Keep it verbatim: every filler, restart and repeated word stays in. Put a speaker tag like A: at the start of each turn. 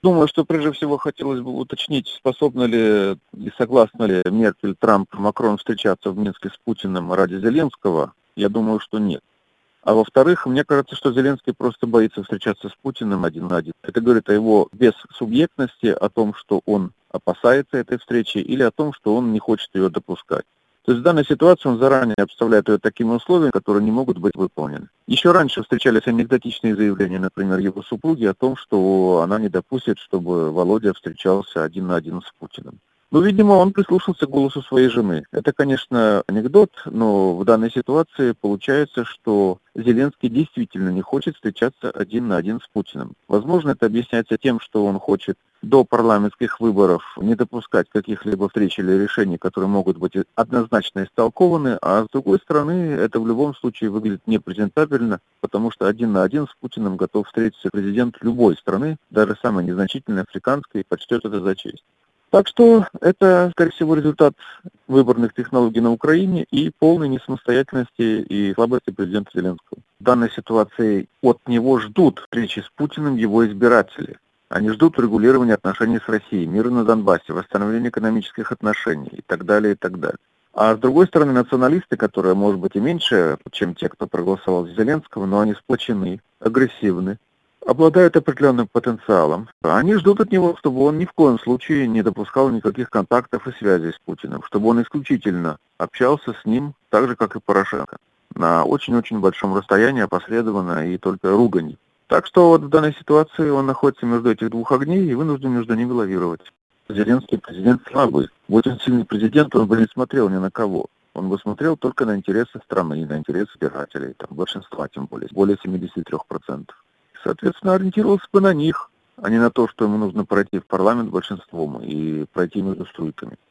A: Думаю, что прежде всего хотелось бы уточнить, способны ли и согласны ли Меркель, Трамп, Макрон встречаться в Минске с Путиным ради Зеленского. Я думаю, что нет. А во-вторых, мне кажется, что Зеленский просто боится встречаться с Путиным один на один. Это говорит о его бессубъектности, о том, что он опасается этой встречи, или о том, что он не хочет ее допускать. То есть в данной ситуации он заранее обставляет ее такими условиями, которые не могут быть выполнены. Еще раньше встречались анекдотичные заявления, например, его супруги о том, что она не допустит, чтобы Володя встречался один на один с Путиным. Ну, видимо, он прислушался к голосу своей жены. Это, конечно, анекдот, но в данной ситуации получается, что Зеленский действительно не хочет встречаться один на один с Путиным. Возможно, это объясняется тем, что он хочет до парламентских выборов не допускать каких-либо встреч или решений, которые могут быть однозначно истолкованы, а с другой стороны, это в любом случае выглядит непрезентабельно, потому что один на один с Путиным готов встретиться президент любой страны, даже самой незначительной африканской, и почтет это за честь. Так что это, скорее всего, результат выборных технологий на Украине и полной несамостоятельности и слабости президента Зеленского. В данной ситуации от него ждут встречи с Путиным его избиратели. Они ждут регулирования отношений с Россией, мира на Донбассе, восстановления экономических отношений и так далее, и так далее. А с другой стороны, националисты, которые, может быть, и меньше, чем те, кто проголосовал за Зеленского, но они сплочены, агрессивны, обладают определенным потенциалом. Они ждут от него, чтобы он ни в коем случае не допускал никаких контактов и связей с Путиным, чтобы он исключительно общался с ним так же, как и Порошенко, на очень-очень большом расстоянии, опосредованно и только ругань. Так что вот в данной ситуации он находится между этих двух огней и вынужден между ними лавировать. Зеленский президент слабый. Вот он сильный президент, он бы не смотрел ни на кого. Он бы смотрел только на интересы страны, на интересы избирателей, там, большинства тем более, более семьдесят три процента. Соответственно, ориентировался бы на них, а не на то, что ему нужно пройти в парламент большинством и пройти между струйками.